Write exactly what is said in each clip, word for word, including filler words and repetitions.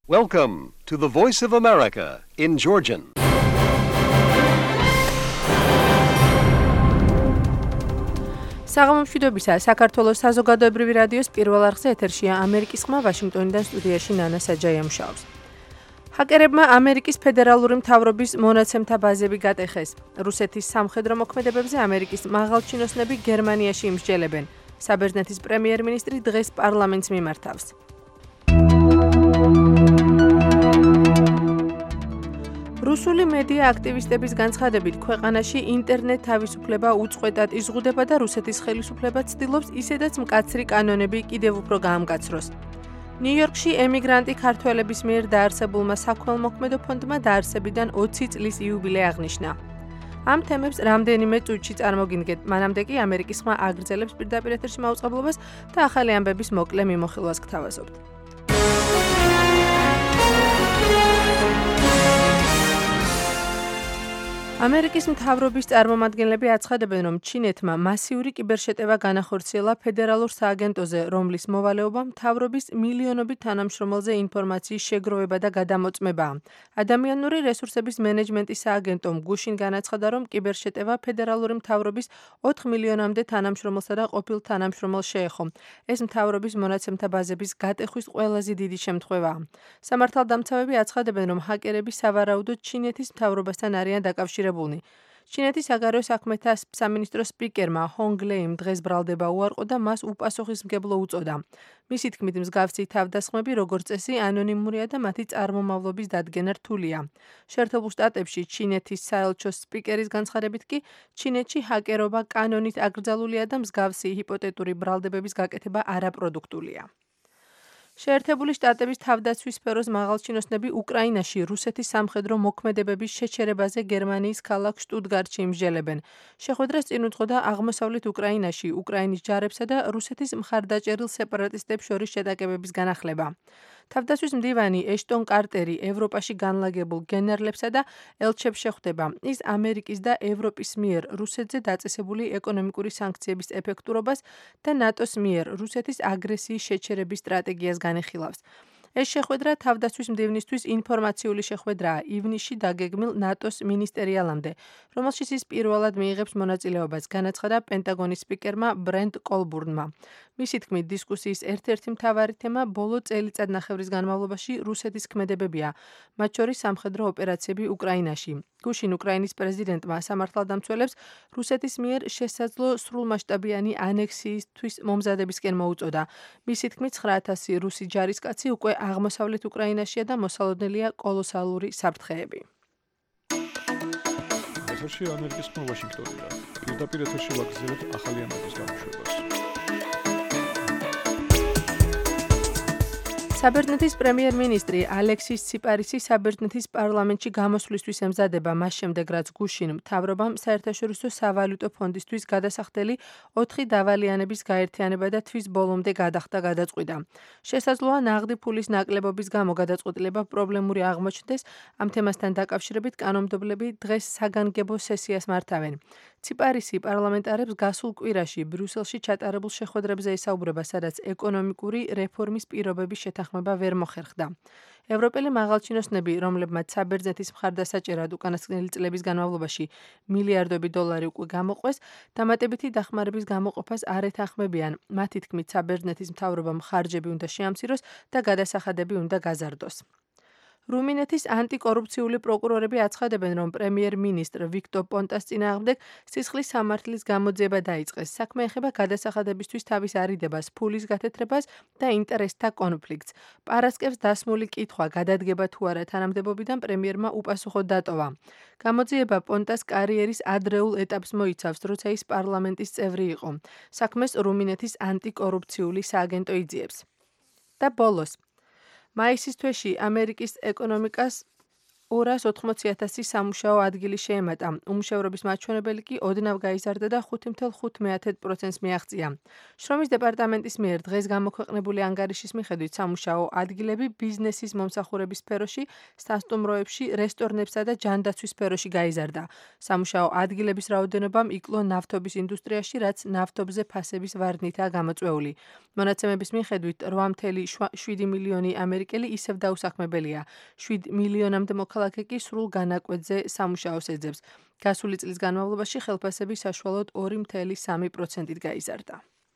Welcome to the Voice of America in Georgian. საღამომშვიდობისა, საქართველოს საზოგადოებრივი რადიოს პირველ არხზე ეთერშია ამერიკის ხმა ვაშინგტონიდან სტუდიაში ნანა საჯაია მუშაობს. ჰაკერებმა ამერიკის ფედერალური მთავრობის მონაცემთა ბაზები გატეხეს. რუსეთის სამხედრო მოქმედებებზე ამერიკის მაღალჩინოსნები გერმანიაში იმსჯელებენ. საბერძნეთის პრემიერ-მინისტრი დღეს პარლამენტს მიმართავს. რუსული მედია აქტივისტების განცხადებით, ქვეყანაში ინტერნეტ თავისუფლება უწყვეტად იზღუდება და რუსეთის ხელისუფლება ცდილობს ისედაც მკაცრი კანონები კიდევ უფრო გაამკაცროს. ნიუ-იორკში ემიგრანტი ქართველების მიერ დაარსებულმა საქველმოქმედო ფონდმა დაარსებიდან ოცი წლის იუბილე აღნიშნა. ამ თემებს რამდენიმე წუთში წარმოგინდგეთ, მანამდე კი ამერიკის ხმა აგრძელებს პირდაპირ ეთერში მაუწყებლობას და ახალი ამბების მოკლე მიმოხილვას გთავაზობთ. ამერიკის მთავრობის წარმომადგენლები აცხადებენ, რომ ჩინეთმა მასიური კიბერშეტევა განახორციელა ფედერალურ სააგენტოზე, რომლის მოვალეობა მთავრობის მილიონობით თანამშრომელზე ინფორმაციის შეგროვება და გადამოწმებაა. ადამიანური რესურსების მენეჯმენტის სააგენტომ გუშინ განაცხადა, რომ კიბერშეტევა ფედერალური მთავრობის ოთხ მილიონამდე თანამშრომელსა და ყოფილ თანამშრომელს შეეხო. ეს მთავრობის მონაცემთა ბაზების გატეხვის ყველაზე დიდი შემთხვევაა. სამართალდამცავები აცხადებენ, რომ ჰაკერები სავარაუდოდ ჩინეთის მთავრობასთან არიან დაკავშირებული. ჩინეთის საგარეო საქმეთა სამინისტროს სპიკერმა ჰონგ ლეიმ დღეს ბრალდება უარყო და მას უპასუხისმგებლო უწოდა. მისი თქმით, მსგავსი თავდასხმები, როგორც წესი, ანონიმურია და მათი წარმომავლობის დადგენა რთულია. შეერთებულ შტატებში ჩინეთის საელჩოს სპიკერის განცხადებით კი, ჩინეთში ჰაკერობა კანონით აკრძალულია და მსგავსი ჰიპოთეტური ბრალდებების გაკეთება არაპროდუქტულია. შეერთებული შტატების თავდაცვის სფეროს მაღალჩინოსნები უკრაინაში რუსეთის სამხედრო მოქმედებების შეჩერებაზე გერმანიის ქალაქ შტუტგარტში იმსჯელებენ. შეხვედრას წინ უძღოდა აღმოსავლეთ უკრაინაში უკრაინის ჯარებსა და რუსეთის მხარდაჭერილ სეპარატისტებს შორის შეტაკებების განახლება. თავდაცვის მდივანი ეშტონ კარტერი ევროპაში განლაგებულ გენერლებსა და ელჩებს შეხვდება. ის ამერიკის და ევროპის მიერ რუსეთზე დაწესებული ეკონომიკური სანქციების ეფექტურობას და ნატოს მიერ რუსეთის აგრესიის შეჩერების სტრატეგიას განეხილავს. ეს შეხვედრა თავდაცვის მდივნისთვის ინფორმაციული შეხვედრაა ივნისში დაგეგმილ ნატოს მინისტერიალამდე, რომელშიც ის პირველად მიიღებს მონაწილეობას, განაცხადა პენტაგონის სპიკერმა ბრენტ კოლბურნმა. მისი თქმით, დისკუსიის ერთ-ერთი მთავარი თემა ბოლო წელიწადნახევრის განმავლობაში რუსეთის ქმედებებია, მათ შორის სამხედრო ოპერაციები უკრაინაში. გუშინ უკრაინის პრეზიდენტმა სამართალდამცველებს რუსეთის მიერ შესაძლო სრულმასშტაბიანი ანექსიისთვის მომზადებისკენ მოუწოდა. მისი თქმით, ცხრა ათასი რუსი ჯარისკაცი უკვე აღმოსავლეთ უკრაინაშია და მოსალოდნელია კოლოსალური საფრთხეები. ეთერში ამერიკის ხმა ვაშინგტონიდან. პირდაპირ ეთერში ვაგრძელებთ ახალი ამბების გამოშვებას. საბერძნეთის პრემიერ-მინისტრი ალექსის ციპარისი საბერძნეთის პარლამენტში გამოსვლისთვის ემზადება, მას შემდეგ რაც გუშინ მთავრობამ საერთაშორისო სავალუტო ფონდისთვის გადასახდელი ოთხი დავალიანების გაერთიანება და თვის ბოლომდე გადახდა გადაწყვიტა. შესაძლოა ნაღდი ფულის ნაკლებობის გამო გადაწყვეტილება პრობლემური აღმოჩნდეს, ამ თემასთან დაკავშირებით კანონმდებლები დღეს საგანგებო სესიას მართავენ. ციპარისი პარლამენტარებს გასულ კვირაში ბრიუსელში ჩატარებულ შეხვედრებზე ესაუბრება, სადაც ეკონომიკური რეფორმის პირობების შეთანხმება ვერ მოხერხდა. ევროპელი მაღალჩინოსნები, რომლებმაც საბერძნეთის მხარდასაჭერად უკანასკნელი წლების განმავლობაში მილიარდები დოლარი უკვე გამოყვეს, დამატებითი დახმარების გამოყოფას არ ეთანხმებიან. მათი თქმით, საბერძნეთის მთავრობამ ხარჯები უნდა შეამციროს და გადასახადები უნდა გაზარდოს. რუმინეთის ანტიკორუფციული პროკურორები აცხადებენ, რომ პრემიერ-მინისტრ ვიქტორ პონტას წინააღმდეგ სისხლის სამართლის გამოძიება დაიწყეს. საქმე ეხება გადასახადებისთვის თავის არიდებას, ფულის გათეთრებას და ინტერესთა კონფლიქტს. პარასკევს დასმული კითხვა, გადადგება თუ არა თანამდებობიდან პრემიერმა უპასუხოდ დატოვა. გამოძიება პონტას კარიერის ადრეულ ეტაპს მოიცავს, როცა ის პარლამენტის წევრი იყო. საქმეს რუმინეთის ანტიკორუფციული სააგენტო იძიებს. და ბოლოს მაისის თვეში ამერიკის ეკონომიკას ორას ოთხმოცი ათასი სამუშაო ადგილი შეემატა. უმუშევრობის მაჩვენებელი კი ოდნავ გაიზარდა და ხუთი ფاصლე ხუთ პროცენტს მიაღწია. შრომის დეპარტამენტის მიერ დღეს გამოქვეყნებული ანგარიშის მიხედვით სამუშაო ადგილები ბიზნესის მომსახურების სფეროში, სასტუმროებში, რესტორნებსა და ჯანდაცვის სფეროში გაიზარდა. სამუშაო ადგილების რაოდენობამ იკლო ნავთობის ინდუსტრიაში, რაც ნავთობზე ფასების ვარდნითაა გამოწვეული. მონაცემების მიხედვით რვა ფاصლე შვიდი მილიონი ამერიკელი ისევ დაუსახმებელია. შვიდ მილიონამდე მოქალაქე კი სრულ განაკვეთზე სამუშაოს ეძებს. გასული წლის განმავლობაში ხელფასები საშუალოდ ორი ფاصლე სამი პროცენტით გაიზარდა.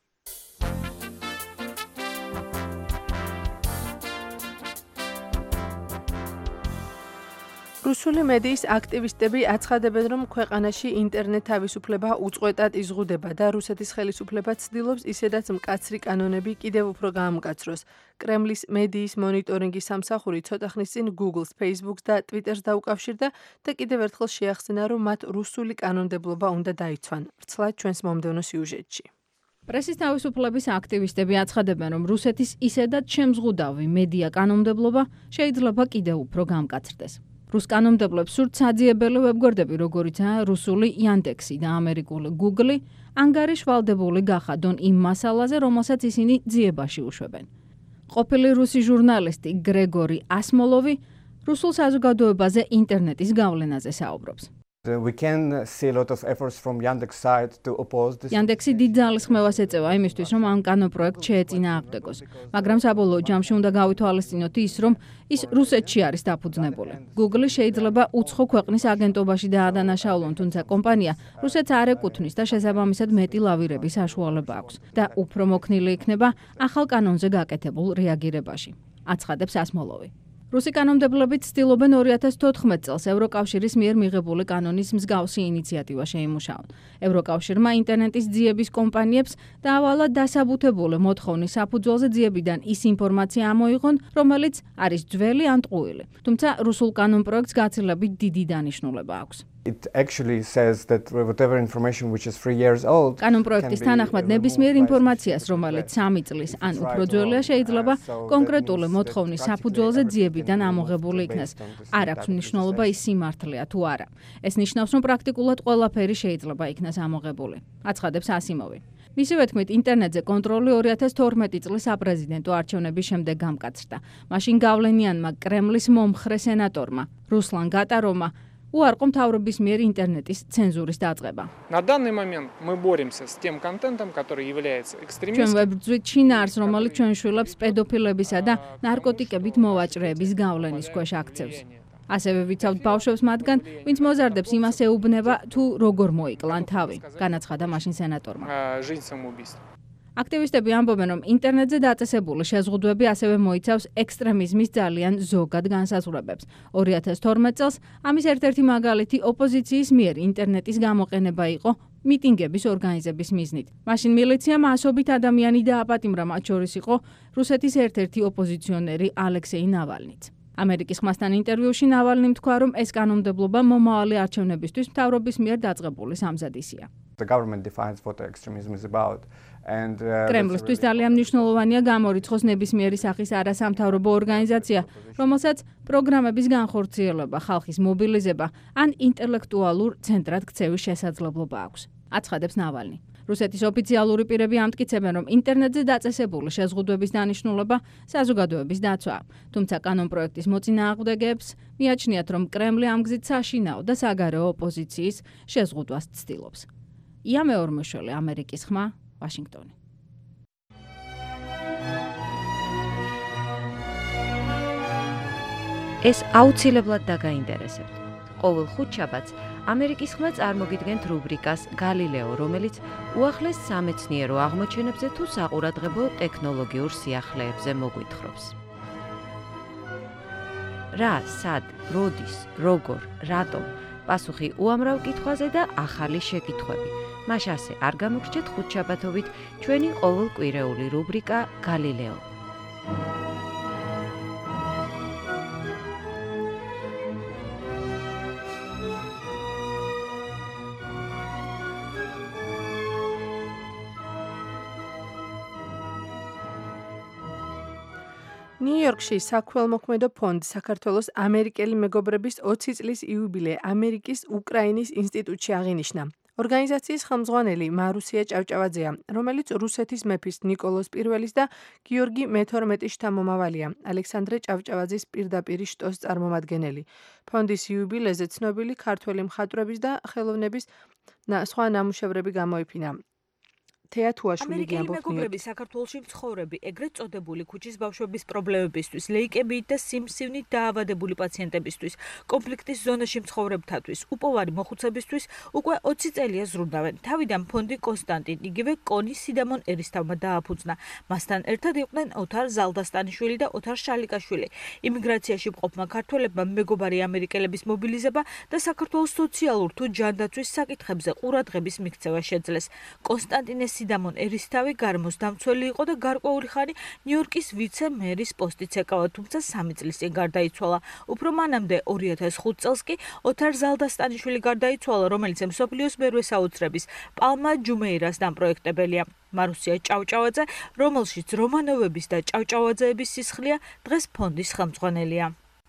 რუსული მედიის აქტივისტები აცხადებენ, რომ ქვეყანაში ინტერნეტ თავისუფლება უწყვეტად იზღუდება და რუსეთის ხელისუფლება ცდილობს ისედაც მკაცრი კანონები კიდევ უფრო გაამკაცროს. კრემლის მედიის მონიტორინგის სამსახური ცოტა ხნის წინ Google-ს, Facebook-ს და Twitter-ს დაუკავშირდა და კიდევ ერთხელ შეახსენა, რომ მათ რუსული კანონმდებლობა უნდა დაიცვან. ვრცლად ჩვენს მომდევნო სიუჟეტში. პრესის თავისუფლების აქტივისტები აცხადებენ, რომ რუსეთის ისედაც შემზღუდავი მედია კანონმდებლობა შეიძლება კიდევ უფრო გამკაცრდეს. რუს კანონმდებლებს სურთ საძიებელი ვებგვერდები, როგორიცაა რუსული Yandex-ი და ამერიკული Google-ი, ანგარიშვალდებული გახადონ იმ მასალაზე, რომელსაც ისინი ძიებაში უშვებენ. ყოფილი რუსი ჟურნალისტი გრეგორი ასმოლოვი რუსულ საზოგადოებაზე ინტერნეტის გავლენაზე საუბრობს. We can see a lot of efforts from Yandex side to oppose this. Yandex-ი დიდ ძალის ხმევას ეწევა იმისთვის, რომ ამ კანონპროექტს შეეწინააღმდეგოს. მაგრამ საბოლოო ჯამში უნდა გავითვალისწინოთ ის, რომ ის რუსეთში არის დაფუძნებული. Google შეიძლება უცხო ქვეყნის აგენტობაში დაადანაშაულონ, თუმცა კომპანია რუსეთს არ ეკუთვნის და შესაბამისად მეტი ლავირების საშუალება აქვს და უფრო მოქნილი იქნება ახალ კანონზე გაკეთებულ რეაგირებაში. აცხადებს ასმოლოვი. რუსი კანონმდებლები ცდილობენ ორი ათას თოთხმეტ წელს ევროკავშირის მიერ მიღებული კანონის მსგავსი ინიციატივა შეიმუშაონ. ევროკავშირმა ინტერნეტის ძიების კომპანიებს დაავალა დასაბუთებული მოთხოვნის საფუძველზე ძიებიდან ის ინფორმაცია ამოიღონ, რომელიც არის ძველი ან ტყუილი. თუმცა რუსულ კანონპროექტს გაცილებით დიდი დანიშნულება აქვს. It actually says that whatever information which is three years old. კანონპროექტის თანახმად ნებისმიერ ინფორმაციას, რომელიც სამი წლის ან უფრო ძველია, შეიძლება კონკრეტული მოთხოვნის საფუძველზე ძიებიდან ამოღებული იქნას. არ აქვს მნიშვნელობა ის სიმართლეა თუ არა. ეს ნიშნავს, რომ პრაქტიკულად ყველაფერი შეიძლება იქნას ამოღებული. აცხადებს ასიმოვი. მისივე თქმით, ინტერნეტზე კონტროლი ორი ათას თორმეტი წლის საპრეზიდენტო არჩევნების შემდეგ გამკაცრდა. მაშინ გავლენიანმა კრემლის მომხრე სენატორმა რუსლან გატარომა უარყო მთავრობის მიერ ინტერნეტის цензуრის დაწყება. На данный момент мы боремся с тем контентом, который является экстремистским. ჩვენ ვებრძვით შინაარს, რომელიც ჩვენ შვილებს პედოფილებისა და ნარკოტიკებით მოვაჭრეების გავლენის ქვეშ აქცევს. ასევე ვიცავთ ბავშვებს მათგან, ვინც მოზარდებს იმას ეუბნება, თუ როგორ მოიკლან თავი, განაცხადა მაშინ სენატორმა. Жизнь самоубийство. აქტივისტები ამბობენ, რომ ინტერნეტზე დაწესებული შეზღუდვები ასევე მოიცავს ექსტრემიზმის ძალიან ზოგად განსაზღვრებებს. ორი ათას თორმეტ წელს ამის ერთ-ერთი მაგალითი ოპოზიციის მიერ ინტერნეტის გამოყენება იყო მიტინგების ორგანიზების მიზნით. მაშინ მილიციამ ასობით ადამიანი დააპატიმრა, მათ შორის იყო რუსეთის ერთ-ერთი ოპოზიციონერი ალექსეი ნავალნიც. ამერიკის ხმასთან ინტერვიუში ნავალნიმ თქვა, რომ ეს კანონმდებლობა მომავალი არჩევნებისთვის მთავრობის მიერ დაწყებული სამზადისია. The government defines what extremism is about. And კრემლისთვის ძალიან მნიშვნელოვანია გამორიცხოს ნებისმიერი სახის არასამთავრობო ორგანიზაცია, რომელსაც პროგრამების განხორციელება, ხალხის მობილიზება ან ინტელექტუალურ ცენტრად ქცევის შესაძლებლობა აქვს. აცხადებს ნავალნი. რუსეთის ოფიციალური პირები ამტკიცებენ, რომ ინტერნეტზე დაწესებული შეზღუდვების დანიშნულება საზოგადოების დაცვაა. თუმცა კანონპროექტის მოწინააღმდეგეებს მიაჩნიათ, რომ კრემლი ამ გზით საშინაო და საგარეო ოპოზიციის შეზღუდვას ცდილობს. ია მეორმოშვილი, ამერიკის ხმა, ვაშინგტონი. ეს აუცილებლად დაგაინტერესებთ. ყოველ ხუთშაბათს ამერიკის ხმა წარმოგიდგენთ რუბრიკას გალილეო, რომელიც უახლეს სამეცნიერო აღმოჩენებზე თუ საყურადღებო ტექნოლოგიურ სიახლეებზე მოგვითხრობს. რა, სად, როდის, როგორ, რატომ? პასუხი უამრავ კითხვაზე და ახალი შეკითხვები. მას ასე არ გამოგრჩეთ ხუთშაბათობით ჩვენი ყოველკვირეული რუბრიკა გალილეო. ნიუ-იორკში საქველმოქმედო ფონდ საქართველოს ამერიკელი მეგობრების ოცი წლის იუბილე ამერიკის უკრაინის ინსტიტუტში აღინიშნა. ორგანიზაციის ხელმძღვანელი მარუსია ჭავჭავაძეა, რომელიც რუსეთის მეფის ნიკოლოზ პირველის და გიორგი მეთორმეტის შთამომავალია, ალექსანდრე ჭავჭავაძის პირდაპირი შტოს წარმომადგენელი. ფონდის იუბილეზე ცნობილი ქართველი მხატვრების და ხელოვნების სხვა ნამუშევრები გამოიფინა. ამერიკელი მეგობრები საქართველოში მცხოვრები, ეგრეთ წოდებული ქუჩის ბავშვების პრობლემებისთვის, ლეიკემიით და სიმსივნით დაავადებული პაციენტებისთვის, კონფლიქტის ზონაში მცხოვრებთათვის, უპოვარი მოხუცებისთვის უკვე ოცი წელია ზრუნავენ. თავიდან ფონდი კონსტანტინ, იგივე კონი სიდამონ ერისთავმა დააფუძნა. მასთან ერთად იყვნენ ოთარ ზალდასტანიშვილი და ოთარ შალიკაშვილი. იმიგრაციაში მყოფმა ქართველებმა მეგობარი ამერიკელების მობილიზება და საქართველოს სოციალურ თუ ჯანდაცვის საკითხებზე ყურადღების მიქცევა შეძლეს. კონსტანტინე სიდამონ ერისთავი გარემოს დამცველი იყო და გარკვეული ხანი ნიუ-იორკის ვიცე-მერის პოსტიც ეკავა, თუმცა სამი წლის წინ გარდაიცვალა. უფრო მანამდე ორი ათას ხუთ წელს კი ოთარ ზალდასტანიშვილი გარდაიცვალა, რომელიც მსოფლიოს მერვე საოცრების პალმა ჯუმეირას დამპროექტებელია. მარუსია ჭავჭავაძე, რომელშიც რომანოვების და ჭავჭავაძეების სისხლია, დღეს ფონდის ხელმძღვანელია.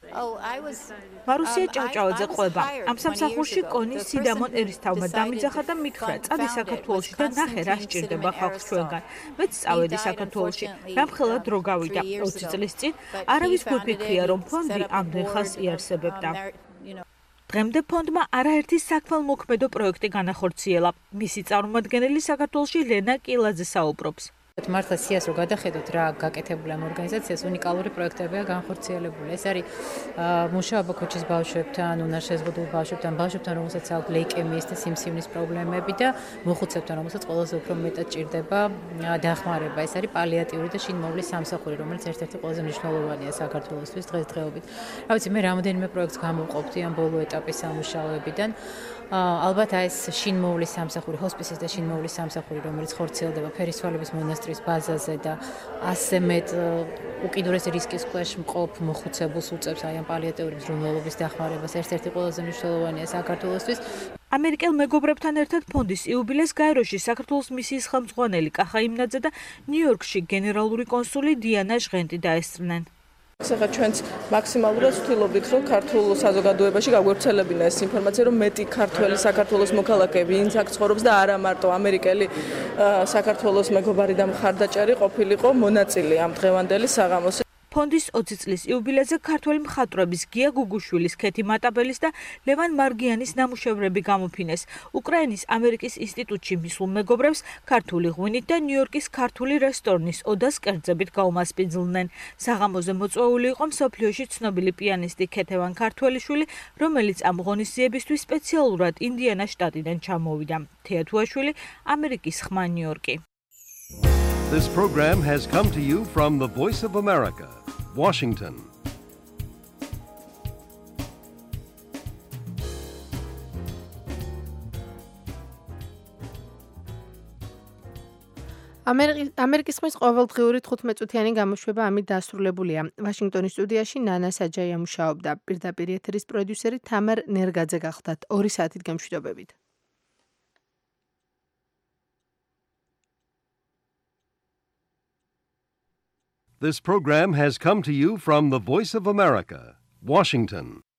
მარუსია ჭავჭავაძე ყვება. ამ სამსახურში კონი სიდამონ ერისთავმა დამიძახა და მითხრა, წადი საქართველოში და ნახე რა სჭირდება ხალხს ჩვენგან. მეც წავედი საქართველოში. რამხელა დრო გავიდა. ოცი წლის წინ არავის გვიფიქრია, რომ ფონდი ამდენ ხანს იარსებებდა. დღემდე ფონდმა არაერთი საქველმოქმედო პროექტი განახორციელა. მისი წარმომადგენელი საქართველოში ლენა კილაძე საუბრობს. მართლა სიას რო გადახედოთ რა გაკეთებული ამ ორგანიზაციას უნიკალური პროექტებია განხორციელებული. ეს არის მუშაობა ქუჩის ბავშვებთან, უნარშეზღუდულ ბავშვებთან, ბავშვებთან, რომელსაც აქვს ლეიკემიის და სიმსივნის პრობლემები და მოხუცებთან, რომელსაც ყველაზე უფრო მეტად ჭირდება დახმარება. ეს არის პალიატიური და შინმოვლის სამსახური, რომელიც ერთ-ერთი ყველაზე მნიშვნელოვანია საქართველოსთვის დღესდღეობით. რა ვიცი, მე რამოდენიმე პროექტს გამოვყოფდი ამ ბოლო ეტაპის სამუშაოებიდან. ალბათ ეს შინმოვლის სამსახური, ჰოსპისის და შინმოვლის სამსახური, რომელიც ხორციელდება ფერისცვალების მონასტრის ბაზაზე და ასე მეტ უკიდურეს რისკის ქვეშ მყოფ მოხუცებულს უწევს აი ამ პალიატიური მზრუნველობის დახმარებას, ერთ-ერთი ყველაზე მნიშვნელოვანია საქართველოსთვის. ამერიკელ მეგობრებთან ერთად ფონდის იუბილეს გაეროში საქართველოს მისიის ხელმძღვანელი კახა იმნაძე და ნიუ-იორკში გენერალური კონსული დიანა ჟღენტი დაესწრნენ. ახლა ჩვენც მაქსიმალურად ვთილობთ, რომ ქართულ საზოგადოებაში გაგვევრცელებინა ეს ინფორმაცია, რომ მეტი ქართველი საქართველოს მოქალაქეები ინც აქ ცხოვრობს და არა მარტო ამერიკელი საქართველოს მეგობარი და მხარდაჭერი ყოფილიყო მონაწილე ამ დღევანდელი საღამოს. ფონდის ოცი წლის იუბილეზე ქართველი მხატვრების გია გუგუშვილის, ქეთი მატაბელის და ლევან მარგიანის ნამუშევრები გამოფინეს. უკრაინის ამერიკის ინსტიტუტში მისულ მეგობრებს ქართული ღვინით და ნიუ-იორკის ქართული რესტორნის ოდას კერძებით გაუმასპინძლნენ. საღამოზე მოწვეული იყო მსოფლიოში ცნობილი პიანისტი ქეთევან ქართველიშვილი, რომელიც ამ ღონისძიებისთვის სპეციალურად ინდიანას შტატიდან ჩამოვიდა. თეათუაშვილი, ამერიკის ხმა ნიუ-იორკი. This program has come to you from the Voice of America, Washington. ამერიკის ხმის ყოველდღიური თხუთმეტ-წუთიანი გამოშვება ამით დასრულებულია. ვაშინგტონის სტუდიაში ნანა საჯაია მუშაობდა. პირდაპირ ეთერის პროდიუსერი თამარ ნერგაძე გახლდათ. ორი საათით გემშვიდობებით. This program has come to you from the Voice of America, Washington.